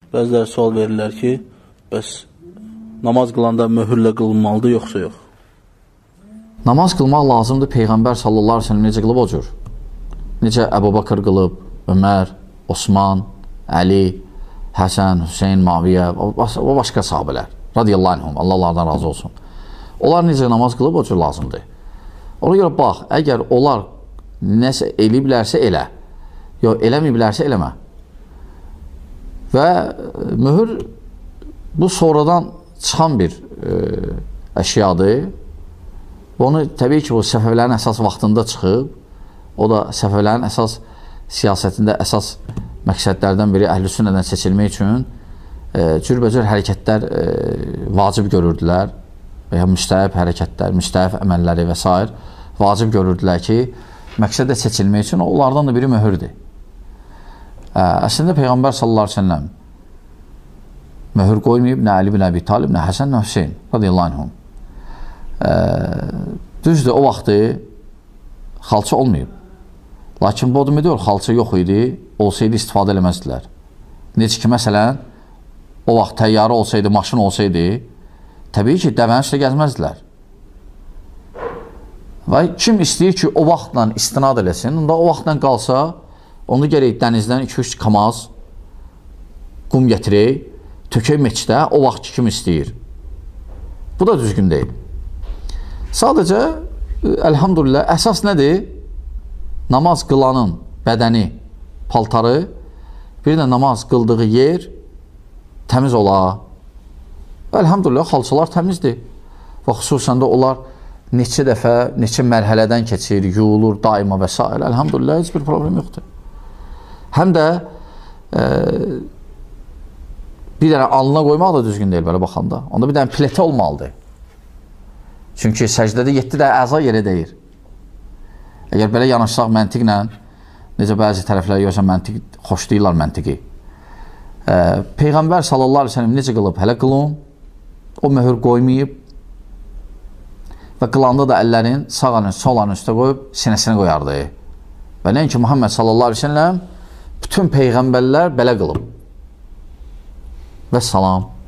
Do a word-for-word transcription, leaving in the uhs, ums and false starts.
Bəziləri sual verirlər ki, bəs namaz qılanda möhürlə qılınmalıdır, yoxsa yox? Namaz qılmaq lazımdır. Peyğəmbər sallallahu aleyhi ve sellem necə qılıb o cür? Necə Əbu Bakır qılıb, Ömər, Osman, Əli, Həsən, Hüseyin, Maviyyə, o başqa sahabələr. Radiyallahu anhum, Allah onlardan razı olsun. Onlar necə namaz qılıb o cür lazımdır. Ona görə bax, əgər onlar nəsə eləyiblərsə elə, yox, eləməyiblərsə eləmə. Və möhür bu sonradan çıxan bir e, əşyadır. Onu təbii ki, o Səfəvilərin əsas vaxtında çıxıb, o da Səfəvilərin əsas siyasətində əsas məqsədlərdən biri əhl-i sünnədən seçilmək üçün e, cürbəcür hərəkətlər e, vacib görürdülər və ya müstəhəb hərəkətlər, müstəhəb əməlləri və s. vacib görürdülər ki, məqsədə seçilmək üçün onlardan da biri möhürdür. Ə, əslində Peyğəmbər sallallahu aleyhi ve sellem möhür qoymayıb nə Əli bin Əbi Talib, nə Həsən, nə Hüseyin radiyallahu anhum. Ə, düzdür, o vaxtı xalça olmayıb. Lakin bu adam edir, xalça yox idi, olsaydı istifadə eləməzdilər. Necə ki, məsələn, o vaxt təyyarə olsaydı, maşın olsaydı, təbii ki, dəvənin üstə gəzməzdilər. Və kim istəyir ki, o vaxtla istinad eləsin, onda o vaxtla qalsa, onu gerək dənizdən iki üç kamaz qum gətirək, tökək meçdə, o vaxt ki, kim istəyir. Bu da düzgün deyil. Sadəcə, əlhamdülillah, əsas nədir? Namaz qılanın bədəni, paltarı, bir də namaz qıldığı yer təmiz ola. Əlhamdülillah, xalçalar təmizdir. Və xüsusən də onlar neçə dəfə, neçə mərhələdən keçir, yuyulur daima və s. Əlhamdülillah, heç bir problem yoxdur. Həm də e, bir dənə alnına qoymaq da düzgün deyil, belə baxanda. Onda bir dənə plete olmalıdır. Çünki səcdədə yeddi də əza yerə deyir. Əgər belə yanaşsaq məntiqlə, necə bəzi tərəflər yoxsa məntiq, xoşlayırlar məntiqi. E, Peyğəmbər sallallahu aleyhi ve sellem necə qılıb? Hələ qılın, o möhür qoymayıb və qılanda da əllərin sağ əlini, sol əlini üstə qoyub sinəsinə qoyardı. Və nəinki Muhammed sallallahu aleyhi ve sellem bütün peyğəmbərlər belə qılıb. Və salam.